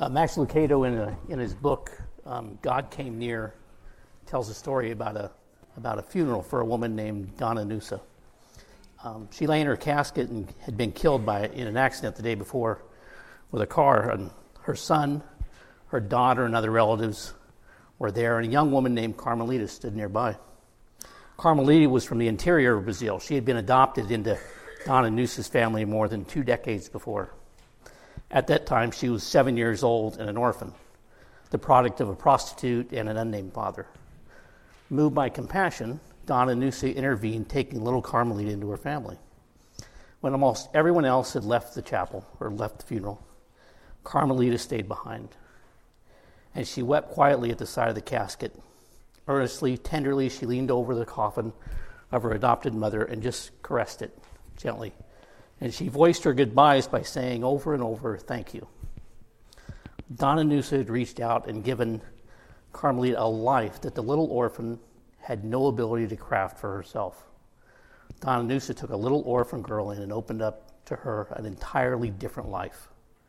Max Lucado, in his book, God Came Near, tells a story about a funeral for a woman named Donna Noosa. She lay in her casket and had been killed in an accident the day before with a car. And her son, her daughter, and other relatives were there, and a young woman named Carmelita stood nearby. Carmelita was from the interior of Brazil. She had been adopted into Donna Noosa's family more than 2 decades before. At that time, she was 7 years old and an orphan, the product of a prostitute and an unnamed father. Moved by compassion, Donna Noosa intervened, taking little Carmelita into her family. When almost everyone else had left the chapel or left the funeral, Carmelita stayed behind. And she wept quietly at the side of the casket. Earnestly, tenderly, she leaned over the coffin of her adopted mother and just caressed it gently. And she voiced her goodbyes by saying over and over, "Thank you." Donna Noosa had reached out and given Carmelita a life that the little orphan had no ability to craft for herself. Donna Noosa took a little orphan girl in and opened up to her an entirely different life.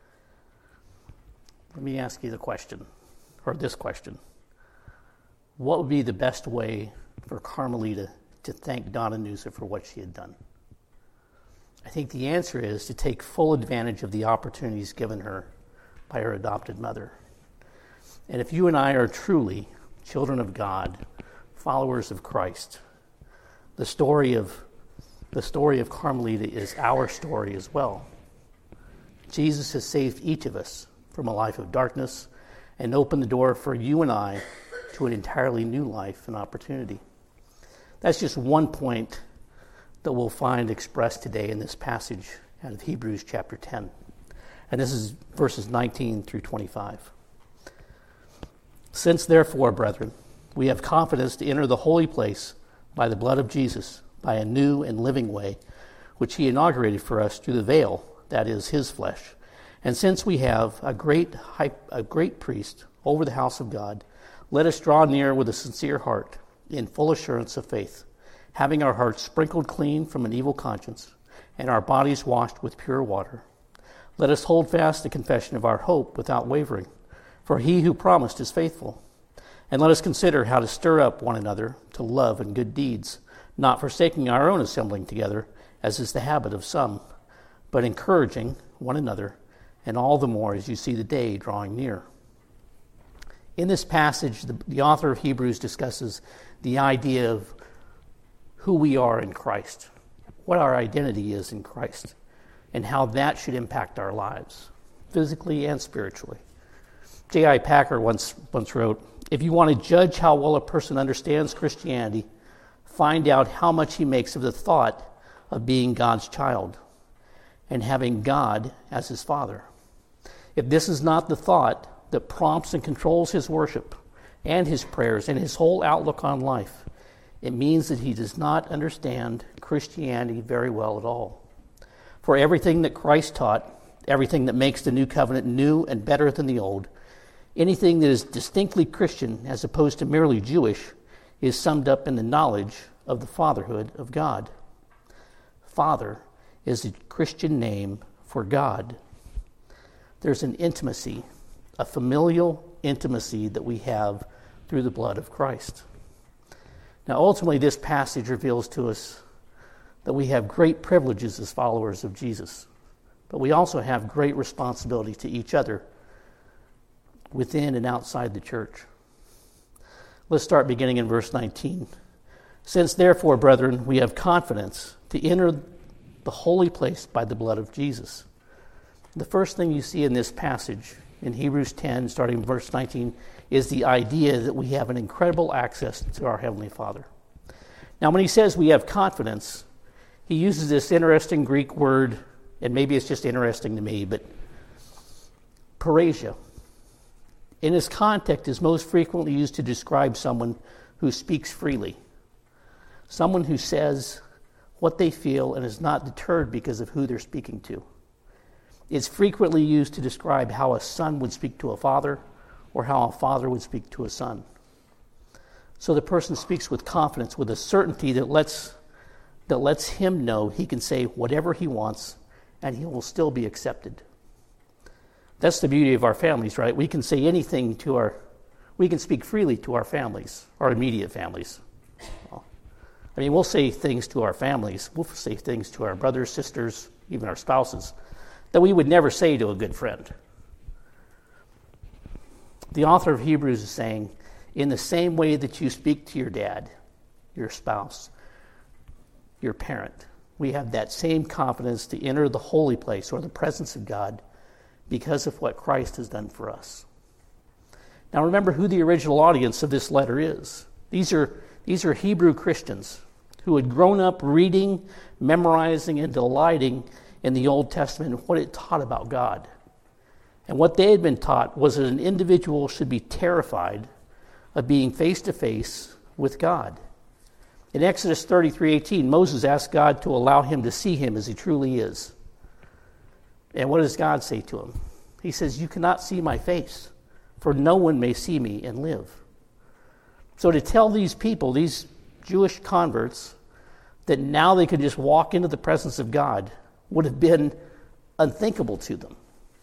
Let me ask you this question. What would be the best way for Carmelita to thank Donna Noosa for what she had done? I think the answer is to take full advantage of the opportunities given her by her adopted mother. And if you and I are truly children of God, followers of Christ, the story of Carmelita is our story as well. Jesus has saved each of us from a life of darkness and opened the door for you and I to an entirely new life and opportunity. That's just one point that we'll find expressed today in this passage out of Hebrews chapter 10. And this is verses 19 through 25. Since therefore, brethren, we have confidence to enter the holy place by the blood of Jesus, by a new and living way, which he inaugurated for us through the veil, that is, his flesh. And since we have a great priest over the house of God, let us draw near with a sincere heart, in full assurance of faith, having our hearts sprinkled clean from an evil conscience, and our bodies washed with pure water. Let us hold fast the confession of our hope without wavering, for he who promised is faithful. And let us consider how to stir up one another to love and good deeds, not forsaking our own assembling together, as is the habit of some, but encouraging one another, and all the more as you see the day drawing near. In this passage, the author of Hebrews discusses the idea of who we are in Christ, what our identity is in Christ, and how that should impact our lives, physically and spiritually. J.I. Packer once wrote, "If you want to judge how well a person understands Christianity, find out how much he makes of the thought of being God's child and having God as his Father. If this is not the thought that prompts and controls his worship and his prayers and his whole outlook on life, it means that he does not understand Christianity very well at all. For everything that Christ taught, everything that makes the new covenant new and better than the old, anything that is distinctly Christian as opposed to merely Jewish, is summed up in the knowledge of the fatherhood of God." Father is a Christian name for God. There's an intimacy, a familial intimacy that we have through the blood of Christ. Now, ultimately, this passage reveals to us that we have great privileges as followers of Jesus, but we also have great responsibility to each other within and outside the church. Let's start beginning in verse 19. "Since therefore, brethren, we have confidence to enter the holy place by the blood of Jesus." The first thing you see in this passage, in Hebrews 10, starting in verse 19, is the idea that we have an incredible access to our Heavenly Father. Now, when he says we have confidence, he uses this interesting Greek word, and maybe it's just interesting to me, but parrhesia. In this context, is most frequently used to describe someone who speaks freely, someone who says what they feel and is not deterred because of who they're speaking to. It's frequently used to describe how a son would speak to a father or how a father would speak to a son. So the person speaks with confidence, with a certainty that lets him know he can say whatever he wants and he will still be accepted. That's the beauty of our families, right? We can say anything we can speak freely to our families, our immediate families. I mean, we'll say things to our families. We'll say things to our brothers, sisters, even our spouses, that we would never say to a good friend. The author of Hebrews is saying, in the same way that you speak to your dad, your spouse, your parent, we have that same confidence to enter the holy place or the presence of God because of what Christ has done for us. Now remember who the original audience of this letter is. These are Hebrew Christians who had grown up reading, memorizing, and delighting in the Old Testament and what it taught about God. And what they had been taught was that an individual should be terrified of being face-to-face with God. In Exodus 33:18, Moses asked God to allow him to see him as he truly is. And what does God say to him? He says, "You cannot see my face, for no one may see me and live." So to tell these people, these Jewish converts, that now they could just walk into the presence of God would have been unthinkable to them.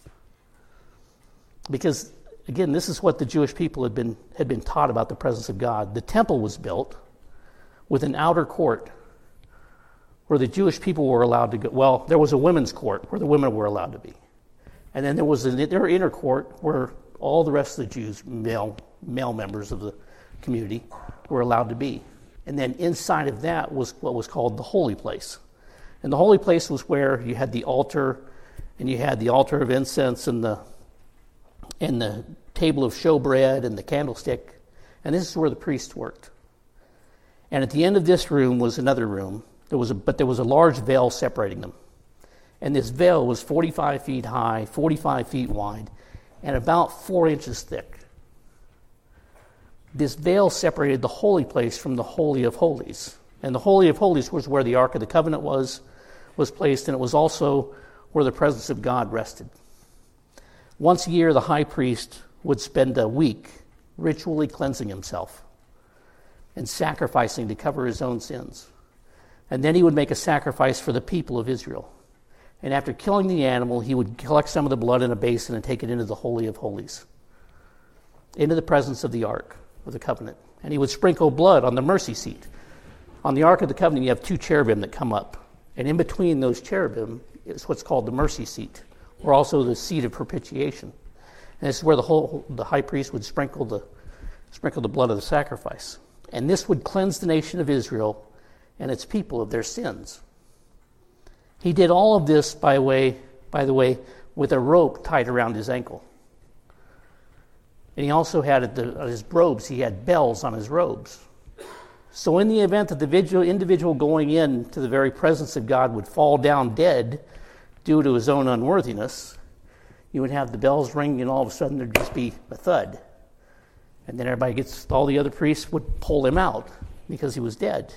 Because, again, this is what the Jewish people had been taught about the presence of God. The temple was built with an outer court where the Jewish people were allowed to go. Well, there was a women's court where the women were allowed to be. And then there was their inner court where all the rest of the Jews, male members of the community, were allowed to be. And then inside of that was what was called the holy place. And the holy place was where you had the altar, and you had the altar of incense and the table of showbread and the candlestick. And this is where the priests worked. And at the end of this room was another room. There was a large veil separating them. And this veil was 45 feet high, 45 feet wide, and about 4 inches thick. This veil separated the holy place from the Holy of Holies. And the Holy of Holies was where the Ark of the Covenant was placed, and it was also where the presence of God rested. Once a year, the high priest would spend a week ritually cleansing himself and sacrificing to cover his own sins. And then he would make a sacrifice for the people of Israel. And after killing the animal, he would collect some of the blood in a basin and take it into the Holy of Holies, into the presence of the Ark of the Covenant. And he would sprinkle blood on the mercy seat. On the Ark of the Covenant, you have 2 cherubim that come up. And in between those cherubim is what's called the mercy seat, or also the seat of propitiation. And this is where the high priest would sprinkle the blood of the sacrifice. And this would cleanse the nation of Israel and its people of their sins. He did all of this, by the way, with a rope tied around his ankle. And he also had on his robes, he had bells on his robes. So in the event that the individual going into the very presence of God would fall down dead due to his own unworthiness, you would have the bells ring, and all of a sudden there'd just be a thud. And then all the other priests would pull him out because he was dead.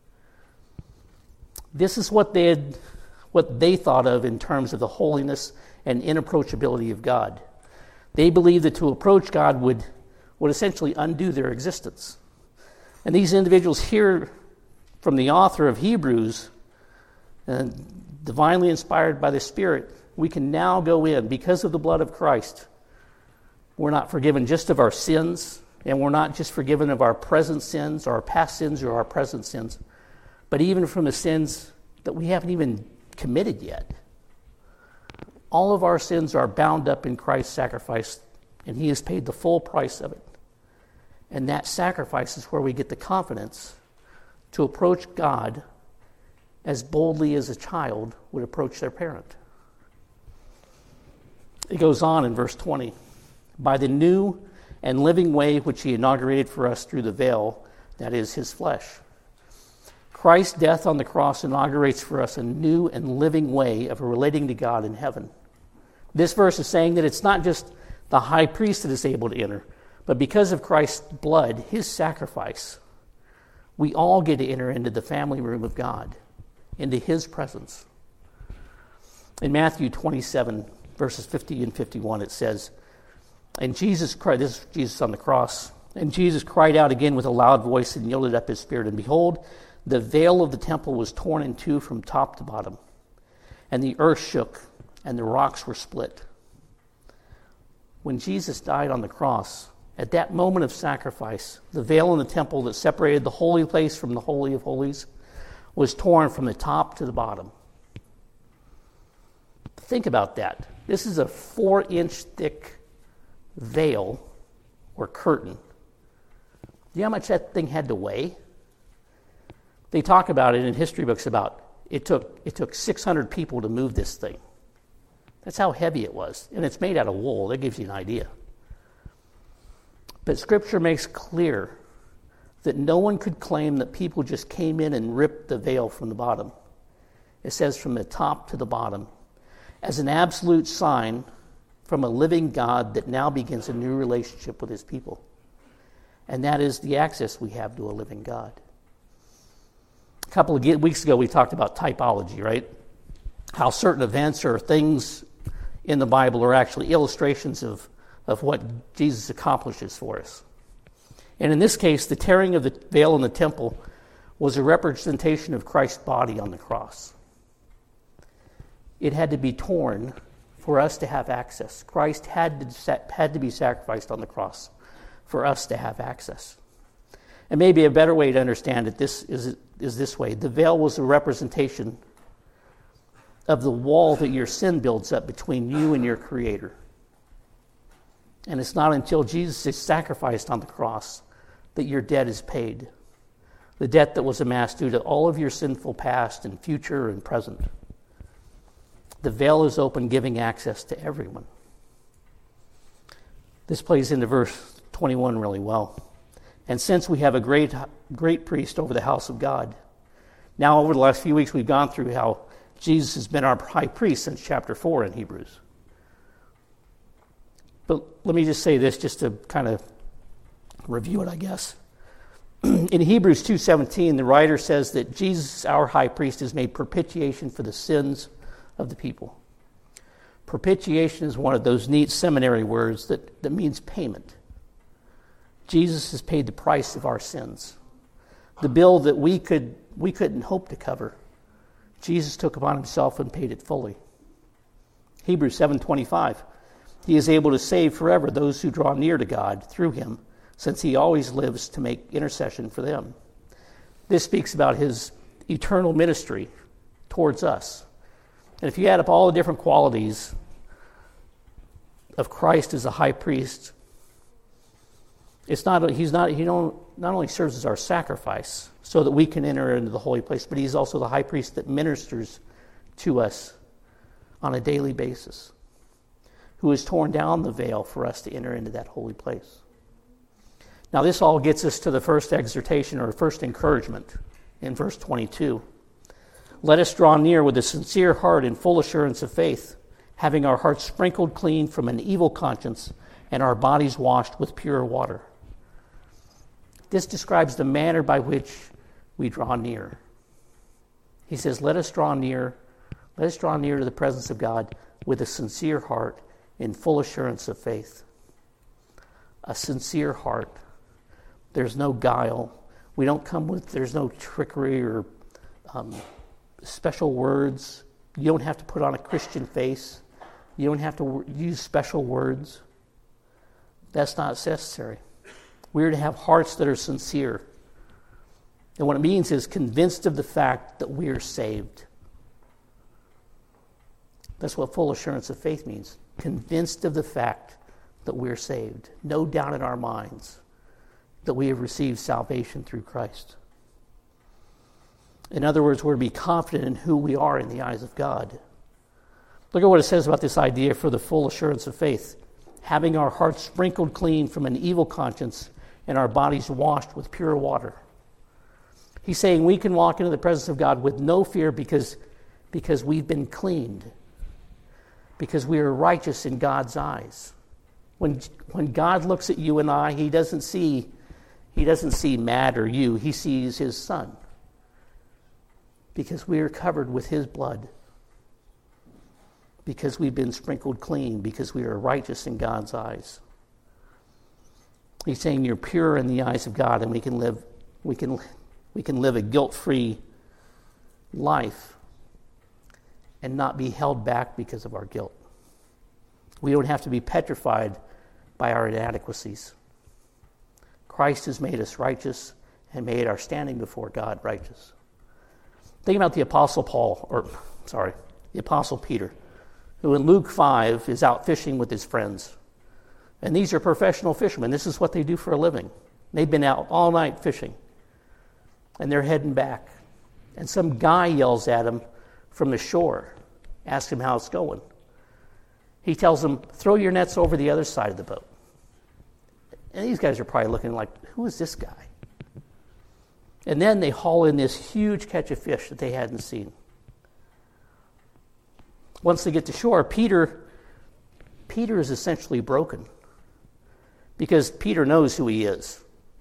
This is what they thought of in terms of the holiness and inapproachability of God. They believed that to approach God would essentially undo their existence. And these individuals hear from the author of Hebrews, divinely inspired by the Spirit, we can now go in because of the blood of Christ. We're not forgiven just of our sins, and we're not just forgiven of our present sins, or our past sins, or our present sins, but even from the sins that we haven't even committed yet. All of our sins are bound up in Christ's sacrifice, and he has paid the full price of it. And that sacrifice is where we get the confidence to approach God as boldly as a child would approach their parent. It goes on in verse 20. By the new and living way which he inaugurated for us through the veil, that is his flesh. Christ's death on the cross inaugurates for us a new and living way of relating to God in heaven. This verse is saying that it's not just the high priest that is able to enter, but because of Christ's blood, his sacrifice, we all get to enter into the family room of God, into his presence. In Matthew 27, verses 50 and 51, it says, and Jesus cried, this is Jesus on the cross, and Jesus cried out again with a loud voice and yielded up his spirit. And behold, the veil of the temple was torn in two from top to bottom, and the earth shook, and the rocks were split. when Jesus died on the cross, at that moment of sacrifice, the veil in the temple that separated the holy place from the Holy of Holies was torn from the top to the bottom. Think about that. This is a 4-inch thick veil or curtain. Do you know how much that thing had to weigh? They talk about it in history books about it took 600 people to move this thing. That's how heavy it was. And it's made out of wool. That gives you an idea. But Scripture makes clear that no one could claim that people just came in and ripped the veil from the bottom. It says from the top to the bottom, as an absolute sign from a living God that now begins a new relationship with his people. And that is the access we have to a living God. A couple of weeks ago, we talked about typology, right? How certain events or things in the Bible are actually illustrations of what Jesus accomplishes for us. And in this case, the tearing of the veil in the temple was a representation of Christ's body on the cross. It had to be torn for us to have access. Christ had to be sacrificed on the cross for us to have access. And maybe a better way to understand it is this way. The veil was a representation of the wall that your sin builds up between you and your Creator. And it's not until Jesus is sacrificed on the cross that your debt is paid. The debt that was amassed due to all of your sinful past and future and present. The veil is open, giving access to everyone. This plays into verse 21 really well. And since we have a great priest over the house of God, now over the last few weeks we've gone through how Jesus has been our high priest since chapter 4 in Hebrews. But let me just say this just to kind of review it, I guess. In Hebrews 2:17, the writer says that Jesus, our high priest, has made propitiation for the sins of the people. Propitiation is one of those neat seminary words that means payment. Jesus has paid the price of our sins. The bill that we couldn't hope to cover, Jesus took upon himself and paid it fully. Hebrews 7:25, he is able to save forever those who draw near to God through him, since he always lives to make intercession for them. This speaks about his eternal ministry towards us. And if you add up all the different qualities of Christ as a high priest, he not only serves as our sacrifice so that we can enter into the holy place, but he's also the high priest that ministers to us on a daily basis, who has torn down the veil for us to enter into that holy place. Now this all gets us to the first exhortation or first encouragement in verse 22. Let us draw near with a sincere heart and full assurance of faith, having our hearts sprinkled clean from an evil conscience and our bodies washed with pure water. This describes the manner by which we draw near. He says, let us draw near to the presence of God with a sincere heart in full assurance of faith. A sincere heart. There's no guile. There's no trickery or special words. You don't have to put on a Christian face. You don't have to use special words. That's not necessary. We're to have hearts that are sincere. And what it means is convinced of the fact that we are saved. That's what full assurance of faith means. Convinced of the fact that we're saved. No doubt in our minds that we have received salvation through Christ. In other words, we're to be confident in who we are in the eyes of God. Look at what it says about this idea for the full assurance of faith. Having our hearts sprinkled clean from an evil conscience and our bodies washed with pure water. He's saying we can walk into the presence of God with no fear because we've been cleaned. Because we are righteous in God's eyes. When God looks at you and I, he doesn't see Matt or you. He sees his Son. Because we are covered with his blood. Because we've been sprinkled clean. Because we are righteous in God's eyes. He's saying you're pure in the eyes of God, and we can live a guilt-free life and not be held back because of our guilt. We don't have to be petrified by our inadequacies. Christ has made us righteous and made our standing before God righteous. Think about the Apostle Peter, who in Luke 5 is out fishing with his friends. And these are professional fishermen. This is what they do for a living. They've been out all night fishing. And they're heading back. And some guy yells at him from the shore, asks him how it's going. He tells them, throw your nets over the other side of the boat. And these guys are probably looking like, who is this guy? And then they haul in this huge catch of fish that they hadn't seen. Once they get to shore, Peter is essentially broken because Peter knows who he is.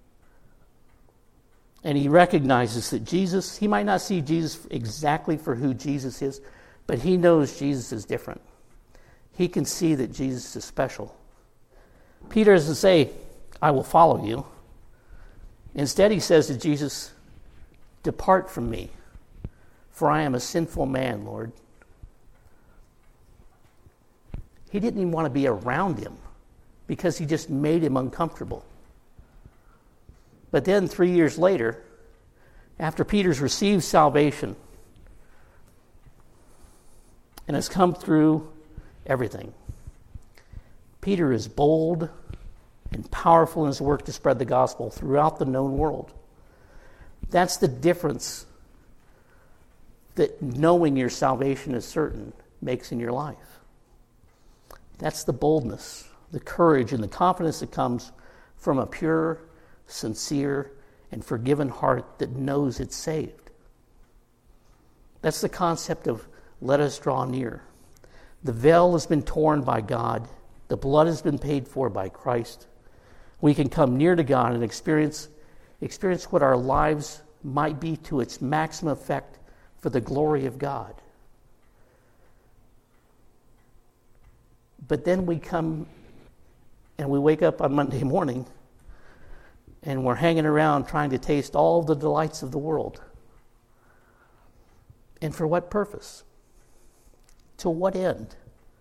And he recognizes that Jesus, he might not see Jesus exactly for who Jesus is, but he knows Jesus is different. He can see that Jesus is special. Peter doesn't say, I will follow you. Instead, he says to Jesus, depart from me, for I am a sinful man, Lord. He didn't even want to be around him because he just made him uncomfortable. But then 3 years later, after Peter's received salvation and has come through everything, Peter is bold and powerful in his work to spread the gospel throughout the known world. That's the difference that knowing your salvation is certain makes in your life. That's the boldness, the courage, and the confidence that comes from a pure, sincere, and forgiven heart that knows it's saved. That's the concept of let us draw near. The veil has been torn by God. The blood has been paid for by Christ. We can come near to God and experience what our lives might be to its maximum effect for the glory of God. But then we come and we wake up on Monday morning and we're hanging around trying to taste all the delights of the world. And for what purpose? To what end?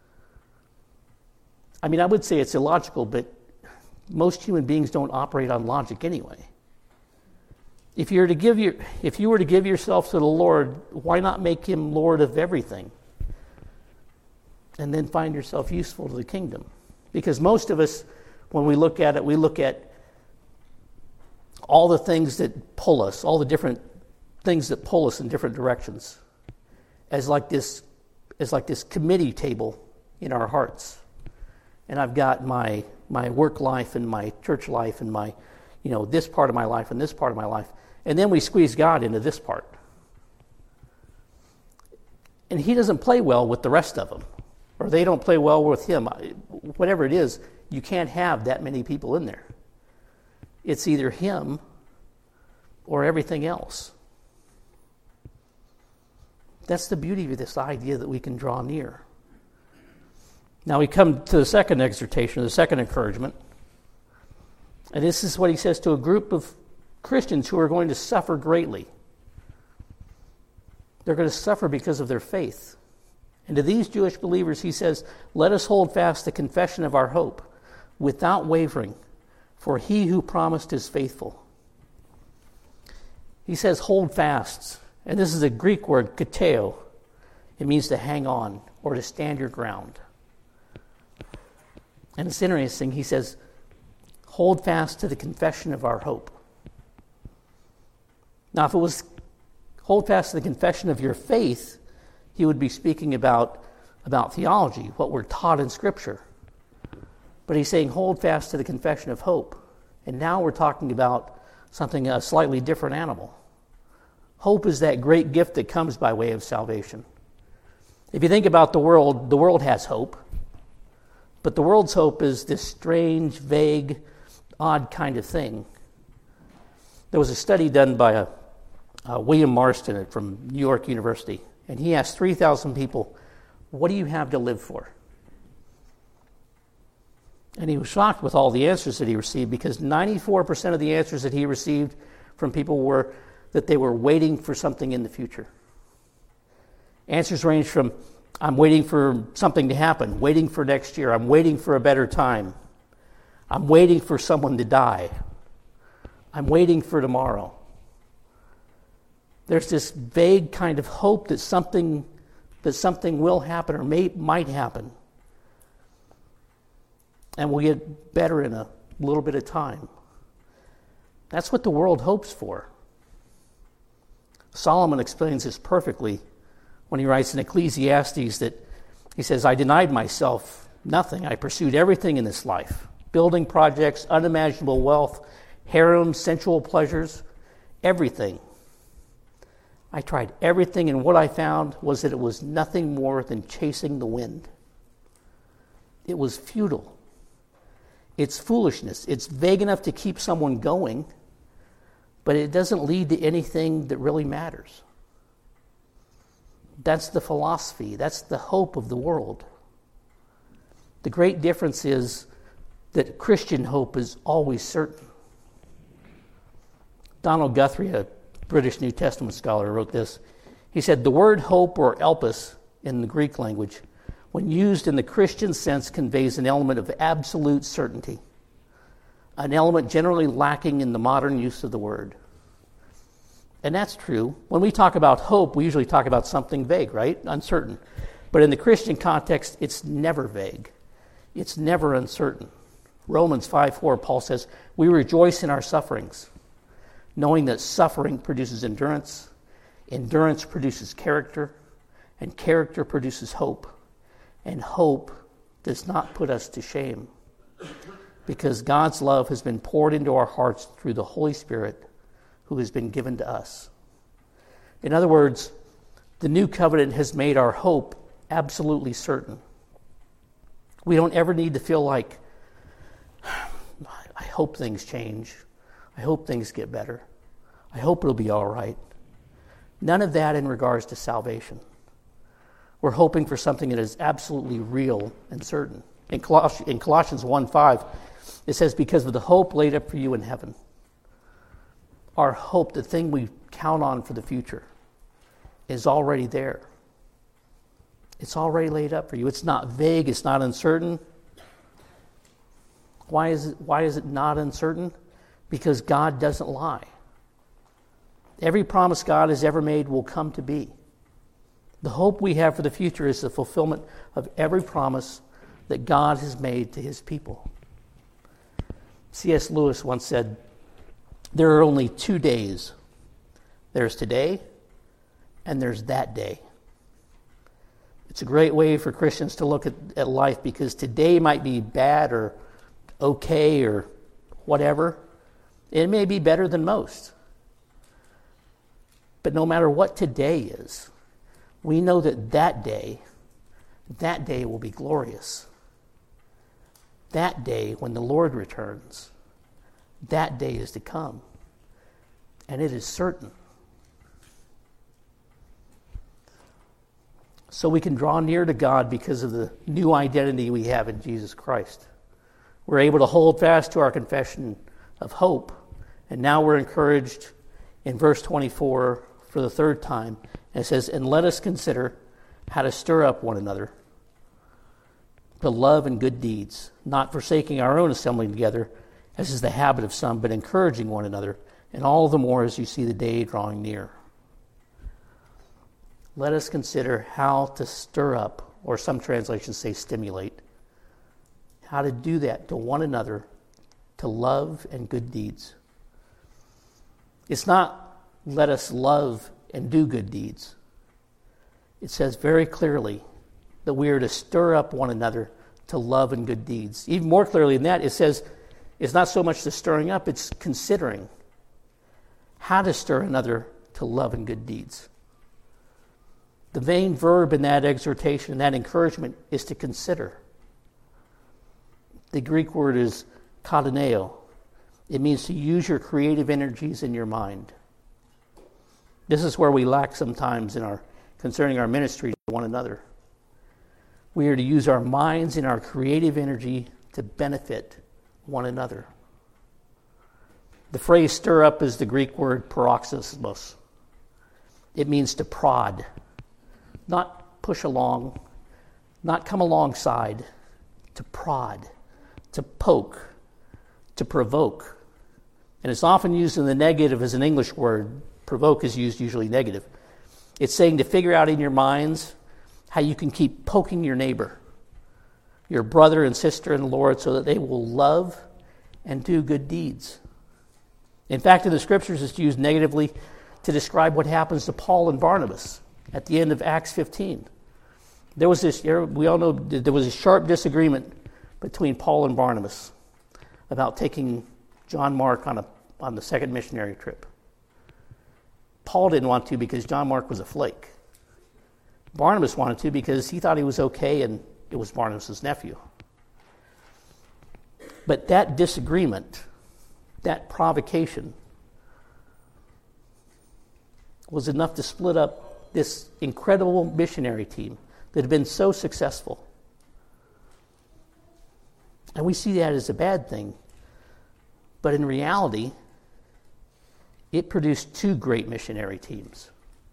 I mean, I would say it's illogical, but most human beings don't operate on logic anyway. If you were to give yourself to the Lord, why not make him Lord of everything? And then find yourself useful to the kingdom. Because most of us, when we look at it, we look at all the things that pull us, all the different things that pull us in different directions, as like this committee table in our hearts. And I've got my work life and my church life and my, this part of my life and this part of my life. And then we squeeze God into this part. And he doesn't play well with the rest of them. Or they don't play well with him. Whatever it is, you can't have that many people in there. It's either him or everything else. That's the beauty of this idea that we can draw near. Now we come to the second exhortation, the second encouragement. And this is what he says to a group of Christians who are going to suffer greatly. They're going to suffer because of their faith. And to these Jewish believers, he says, let us hold fast the confession of our hope without wavering, for he who promised is faithful. He says, hold fast. And this is a Greek word, kateo. It means to hang on or to stand your ground. And it's interesting, he says, hold fast to the confession of our hope. Now, if it was hold fast to the confession of your faith, he would be speaking about theology, what we're taught in Scripture. But he's saying hold fast to the confession of hope. And now we're talking about something, a slightly different animal. Hope is that great gift that comes by way of salvation. If you think about the world has hope. But the world's hope is this strange, vague, odd kind of thing. There was a study done by William Marston from New York University, and he asked 3,000 people, what do you have to live for? And he was shocked with all the answers that he received, because 94% of the answers that he received from people were that they were waiting for something in the future. Answers range from, I'm waiting for something to happen, waiting for next year, I'm waiting for a better time. I'm waiting for someone to die. I'm waiting for tomorrow. There's this vague kind of hope that something will happen or might happen. And we'll get better in a little bit of time. That's what the world hopes for. Solomon explains this perfectly when he writes in Ecclesiastes that he says, I denied myself nothing. I pursued everything in this life. Building projects, unimaginable wealth, harems, sensual pleasures, everything. I tried everything, and what I found was that it was nothing more than chasing the wind. It was futile. It's foolishness. It's vague enough to keep someone going, but it doesn't lead to anything that really matters. That's the philosophy. That's the hope of the world. The great difference is that Christian hope is always certain. Donald Guthrie, a British New Testament scholar, wrote this. He said, the word hope, or elpis in the Greek language, when used in the Christian sense, conveys an element of absolute certainty, an element generally lacking in the modern use of the word. And that's true. When we talk about hope, we usually talk about something vague, right? Uncertain. But in the Christian context, it's never vague. It's never uncertain. Romans 5:4, Paul says, we rejoice in our sufferings, knowing that suffering produces endurance, endurance produces character, and character produces hope. And hope does not put us to shame, because God's love has been poured into our hearts through the Holy Spirit who has been given to us. In other words, the new covenant has made our hope absolutely certain. We don't ever need to feel like, I hope things change. I hope things get better. I hope it'll be all right. None of that in regards to salvation. We're hoping for something that is absolutely real and certain. In Colossians 1:5, it says, because of the hope laid up for you in heaven. Our hope, the thing we count on for the future, is already there. It's already laid up for you. It's not vague. It's not uncertain. Why is it not uncertain? Because God doesn't lie. Every promise God has ever made will come to be. The hope we have for the future is the fulfillment of every promise that God has made to his people. C.S. Lewis once said, there are only 2 days. There's today, and there's that day. It's a great way for Christians to look at life, because today might be bad or okay or whatever. It may be better than most. But no matter what today is, we know that day will be glorious. That day, when the Lord returns, that day is to come. And it is certain. So we can draw near to God because of the new identity we have in Jesus Christ. We're able to hold fast to our confession of hope. And now we're encouraged in verse 24 for the third time. And it says, and let us consider how to stir up one another to love and good deeds, not forsaking our own assembling together, as is the habit of some, but encouraging one another, and all the more as you see the day drawing near. Let us consider how to stir up, or some translations say stimulate, how to do that to one another, to love and good deeds. It's not let us love and do good deeds. It says very clearly that we are to stir up one another to love and good deeds. Even more clearly than that, it says it's not so much the stirring up, it's considering how to stir another to love and good deeds. The main verb in that exhortation, that encouragement, is to consider. The Greek word is kataneo. It means to use your creative energies in your mind. This is where we lack sometimes concerning our ministry to one another. We are to use our minds and our creative energy to benefit one another. The phrase stir up is the Greek word paroxysmos. It means to prod, not push along, not come alongside, to prod, to poke, to provoke. And it's often used in the negative as an English word. Provoke is used usually negative. It's saying to figure out in your minds how you can keep poking your neighbor, your brother and sister in the Lord, so that they will love and do good deeds. In fact, in the scriptures, it's used negatively to describe what happens to Paul and Barnabas at the end of Acts 15. We all know there was a sharp disagreement between Paul and Barnabas about taking John Mark on the second missionary trip. Paul didn't want to because John Mark was a flake. Barnabas wanted to because he thought he was okay and it was Barnabas' nephew. But that disagreement, that provocation, was enough to split up this incredible missionary team that had been so successful. And we see that as a bad thing. But in reality, it produced two great missionary teams.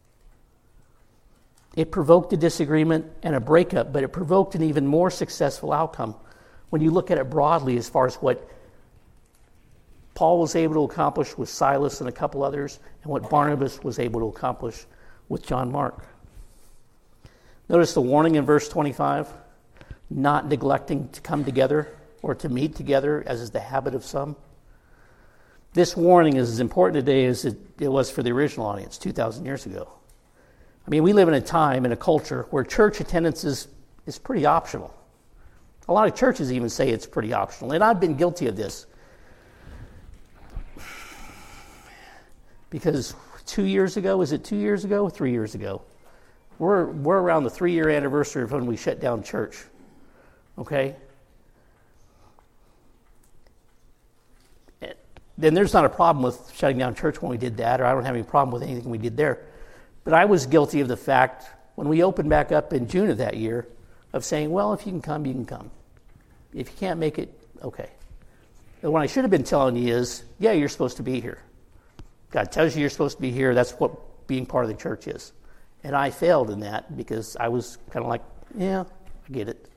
It provoked a disagreement and a breakup, but it provoked an even more successful outcome when you look at it broadly as far as what Paul was able to accomplish with Silas and a couple others, and what Barnabas was able to accomplish with John Mark. Notice the warning in verse 25, not neglecting to come together or to meet together, as is the habit of some. This warning is as important today as it was for the original audience 2,000 years ago. I mean, we live in a time, in a culture, where church attendance is pretty optional. A lot of churches even say it's pretty optional, and I've been guilty of this. Because 2 years ago, is it 2 years ago? 3 years ago. We're around the 3-year anniversary of when we shut down church. Okay? Then there's not a problem with shutting down church when we did that, or I don't have any problem with anything we did there. But I was guilty of the fact, when we opened back up in June of that year, of saying, well, if you can come, you can come. If you can't make it, okay. And what I should have been telling you is, yeah, you're supposed to be here. God tells you you're supposed to be here. That's what being part of the church is. And I failed in that because I was kind of like, yeah, I get it.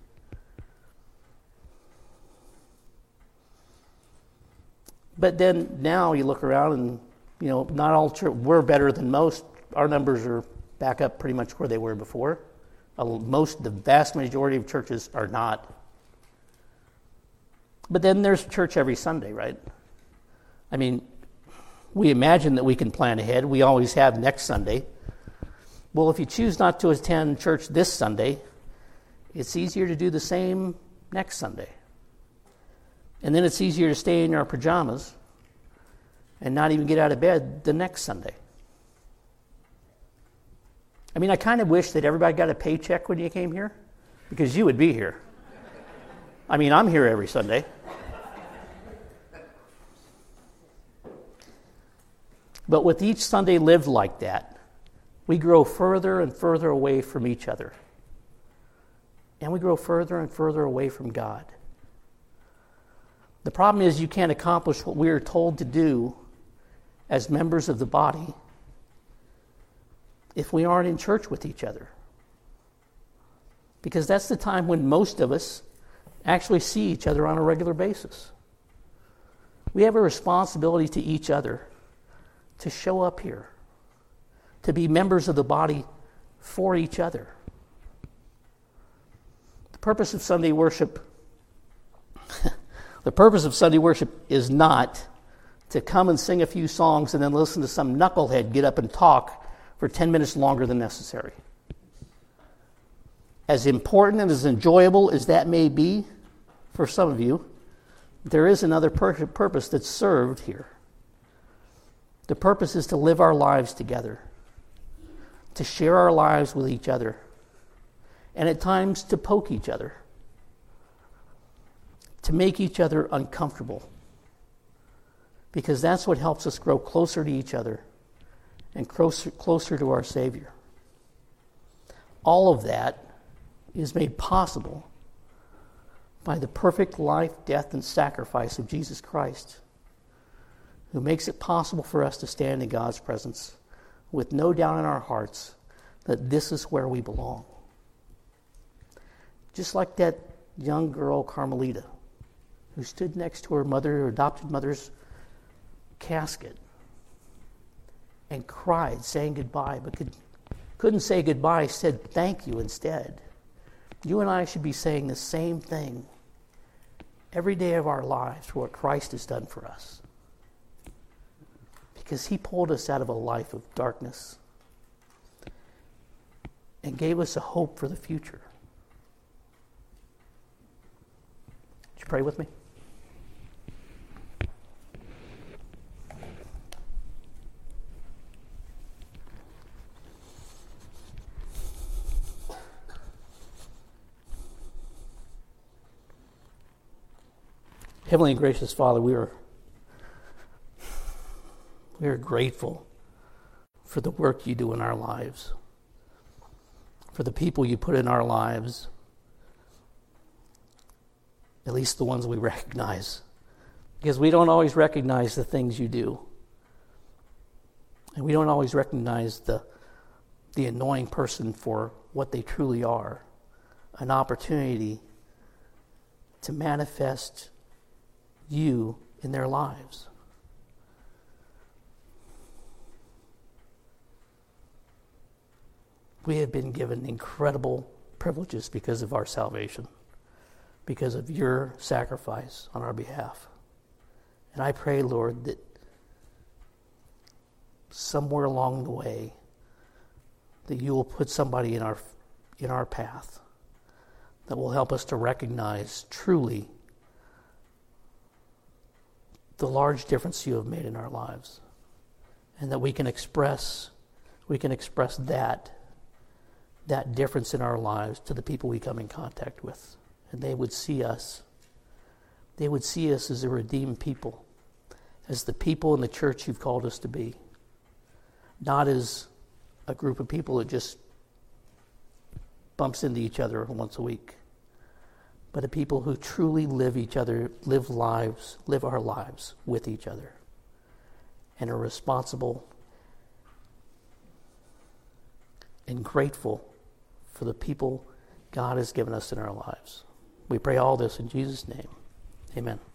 But then now you look around and, not all church, we're better than most. Our numbers are back up pretty much where they were before. The vast majority of churches are not. But then there's church every Sunday, right? I mean, we imagine that we can plan ahead. We always have next Sunday. Well, if you choose not to attend church this Sunday, it's easier to do the same next Sunday. And then it's easier to stay in your pajamas and not even get out of bed the next Sunday. I mean, I kind of wish that everybody got a paycheck when you came here, because you would be here. I mean, I'm here every Sunday. But with each Sunday lived like that, we grow further and further away from each other. And we grow further and further away from God. The problem is you can't accomplish what we are told to do as members of the body if we aren't in church with each other. Because that's the time when most of us actually see each other on a regular basis. We have a responsibility to each other to show up here, to be members of the body for each other. The purpose of Sunday worship is not to come and sing a few songs and then listen to some knucklehead get up and talk for 10 minutes longer than necessary. As important and as enjoyable as that may be for some of you, there is another purpose that's served here. The purpose is to live our lives together, to share our lives with each other, and at times to poke each other, to make each other uncomfortable, because that's what helps us grow closer to each other and closer to our Savior. All of that is made possible by the perfect life, death, and sacrifice of Jesus Christ, who makes it possible for us to stand in God's presence with no doubt in our hearts that this is where we belong. Just like that young girl, Carmelita, who stood next to her adopted mother's casket and cried, saying goodbye, but couldn't say goodbye, said thank you instead. You and I should be saying the same thing every day of our lives for what Christ has done for us. Because he pulled us out of a life of darkness and gave us a hope for the future. Would you pray with me? Heavenly and gracious Father, we are grateful for the work you do in our lives, for the people you put in our lives, at least the ones we recognize, because we don't always recognize the things you do, and we don't always recognize the annoying person for what they truly are, an opportunity to manifest you in their lives. We have been given incredible privileges because of our salvation, because of your sacrifice on our behalf. And I pray, Lord, that somewhere along the way that you will put somebody in our path that will help us to recognize truly the large difference you have made in our lives, and that we can express that difference in our lives to the people we come in contact with, and they would see us as a redeemed people, as the people in the church you've called us to be, not as a group of people that just bumps into each other once a week, but a people who truly live our lives with each other, and are responsible and grateful for the people God has given us in our lives. We pray all this in Jesus' name. Amen.